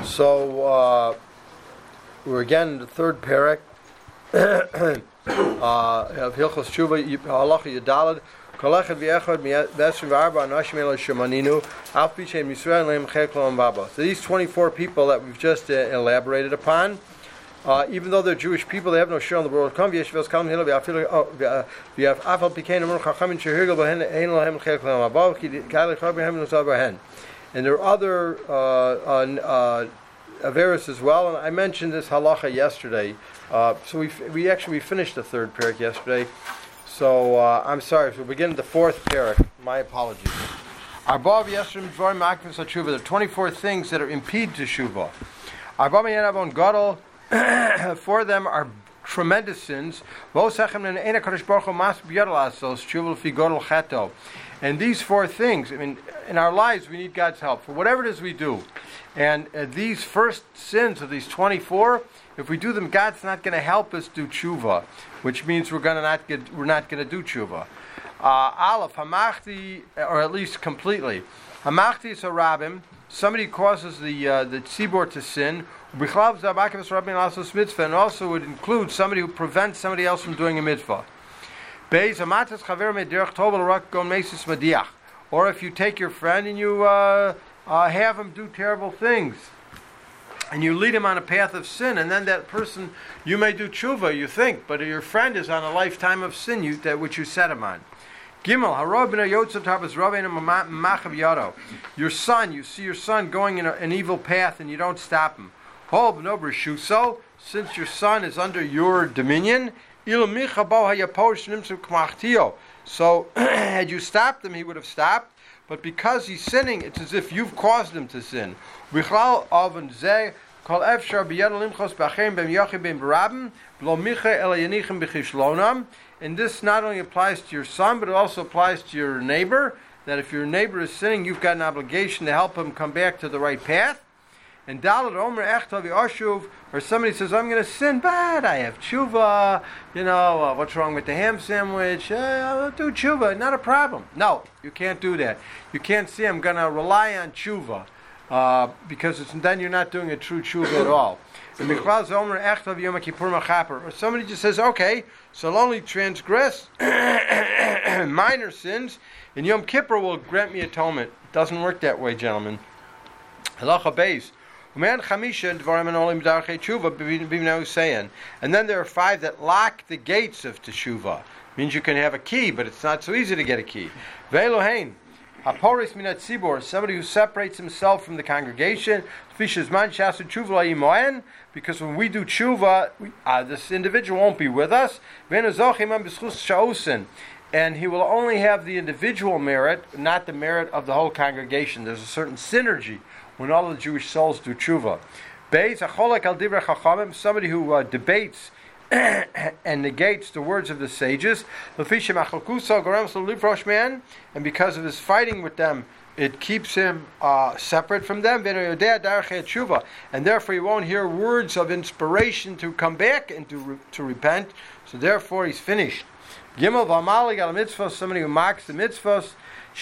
So we're again in the third parak of Hilchos Tshuva Halacha Yudalad. Kolechad v'echad v'esrim v'arba anashim ela shemaninu alf b'shem Yisrael leim chekol baba. So these 24 people that we've just elaborated upon, even though they're Jewish people, they have no share on the world. Come v'yeshiv kalam hila v'afil afal pikein amur chachamim shehirgal b'hen ein lahem chekol baba ki k'alei chab b'hem nusav b'hen. And there are other averos as well, and I mentioned this halacha yesterday. So we actually finished the third parak yesterday. So I'm sorry. So we begin the fourth parak. My apologies. Arbav yesrim dvarim makvus hatshuva. There are 24 things that are impede to shuva. Arbav yenavon gadol. 4 of them are tremendous sins. And these 4 things, I mean, in our lives we need God's help for whatever it is we do. And these first sins of these 24, if we do them, God's not going to help us do tshuva, which means we're not going to do tshuva. Aleph hamachti, or at least completely. Hamachti is a rabbim. Somebody causes the tzibor to sin. And also would include somebody who prevents somebody else from doing a mitzvah. Or if you take your friend and you have him do terrible things, and you lead him on a path of sin, and then that person, you may do tshuva, you think, but your friend is on a lifetime of sin which you set him on. Gimel, your son, you see your son going in an evil path and you don't stop him. Since your son is under your dominion, so had you stopped him, he would have stopped. But because he's sinning, it's as if you've caused him to sin. And this not only applies to your son, but it also applies to your neighbor, that if your neighbor is sinning, you've got an obligation to help him come back to the right path. And Dalet Omer Echtav Yashuv, or somebody says, I'm going to sin, but I have tshuva, what's wrong with the ham sandwich? I'll do tshuva, not a problem. No, you can't do that. You can't say, I'm going to rely on tshuva, because then you're not doing a true tshuva at all. And or somebody just says, okay, so I'll only transgress minor sins, and Yom Kippur will grant me atonement. It doesn't work that way, gentlemen. Halacha Beis. And then there are 5 that lock the gates of teshuvah. Means you can have a key, but it's not so easy to get a key. Ve'elohein, haporis minat tzibor, somebody who separates himself from the congregation. Because when we do tshuva, this individual won't be with us. And he will only have the individual merit, not the merit of the whole congregation. There's a certain synergy when all the Jewish souls do tshuva. Somebody who debates and negates the words of the sages, and because of his fighting with them, it keeps him separate from them, and therefore he won't hear words of inspiration to come back and to repent, so therefore he's finished. Gimel v'amali al mitzvos, somebody who mocks the mitzvos.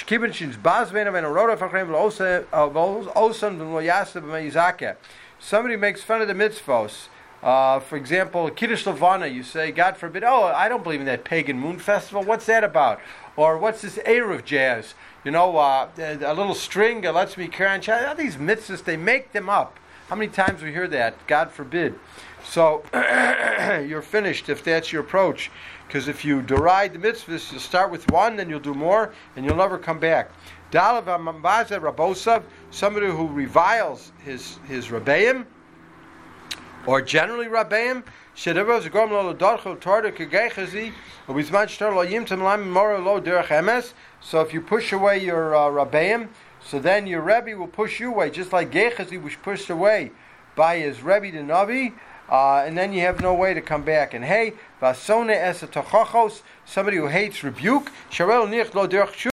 Somebody makes fun of the mitzvos. For example, Kiddush Levana, you say, God forbid, I don't believe in that pagan moon festival. What's that about? Or what's this Eruv jazz? A little string that lets me carry on. These mitzvahs, they make them up. How many times we hear that? God forbid. So you're finished if that's your approach. Because if you deride the mitzvahs, you'll start with one, then you'll do more, and you'll never come back. Dalav Ambaza Rabosav, somebody who reviles his Rabbeim, or generally Rabbeim, so if you push away your Rabbeim, so then your Rebbe will push you away, just like Gechazi was pushed away by his Rebbe the Navi, and then you have no way to come back. And hey, somebody who hates rebuke,